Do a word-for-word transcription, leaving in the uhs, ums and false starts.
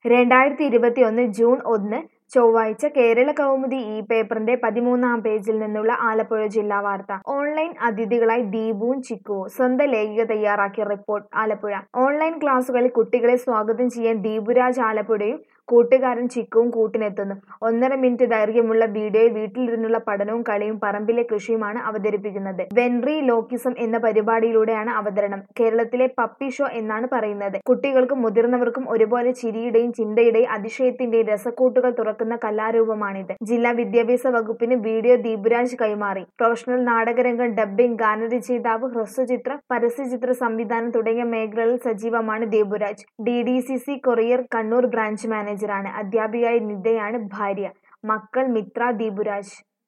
രണ്ടായിരത്തി ഇരുപത്തിയൊന്ന് ജൂൺ ഒന്ന് ചൊവ്വാഴ്ച കേരള കൗമുദി ഈ പേപ്പറിന്റെ പതിമൂന്നാം പേജിൽ നിന്നുള്ള ആലപ്പുഴ ജില്ലാ വാർത്ത. ഓൺലൈൻ അതിഥികളായി ദീപുവും ചിക്കുവും. സ്വന്തം ലേഖിക തയ്യാറാക്കിയ റിപ്പോർട്ട്. ആലപ്പുഴ. ഓൺലൈൻ ക്ലാസുകളിൽ കുട്ടികളെ സ്വാഗതം ചെയ്യാൻ ദീപുരാജ് ആലപ്പുഴയും കൂട്ടുകാരൻ ചിക്കുവും കൂട്ടിനെത്തുന്നു. ഒന്നര മിനിറ്റ് ദൈർഘ്യമുള്ള വീഡിയോയിൽ വീട്ടിലിരുന്നുള്ള പഠനവും കളിയും പറമ്പിലെ കൃഷിയുമാണ് അവതരിപ്പിക്കുന്നത്. വെൻട്രി ലോക്കിസം എന്ന പരിപാടിയിലൂടെയാണ് അവതരണം. കേരളത്തിലെ പപ്പി ഷോ എന്നാണ് പറയുന്നത്. കുട്ടികൾക്കും മുതിർന്നവർക്കും ഒരുപോലെ ചിരിയുടെയും ചിന്തയുടെയും അതിശയത്തിന്റെയും രസക്കൂട്ടുകൾ തുറക്കുന്ന കലാരൂപമാണിത്. ജില്ലാ വിദ്യാഭ്യാസ വകുപ്പിന് വീഡിയോ ദീപുരാജ് കൈമാറി. പ്രൊഫഷണൽ നാടകരംഗം, ഡബ്ബിംഗ്, ഗാനരചയിതാവ്, ഹ്രസ്വചിത്രം, പരസ്യചിത്ര സംവിധാനം തുടങ്ങിയ മേഖലകളിൽ സജീവമാണ് Deepuraj. D D C C courier Kannur branch മാനേജറാണ്. അധ്യാപികയായ നിതയാണ് ഭാര്യ. മക്കൾ മിത്ര, ദീപുരാജ്.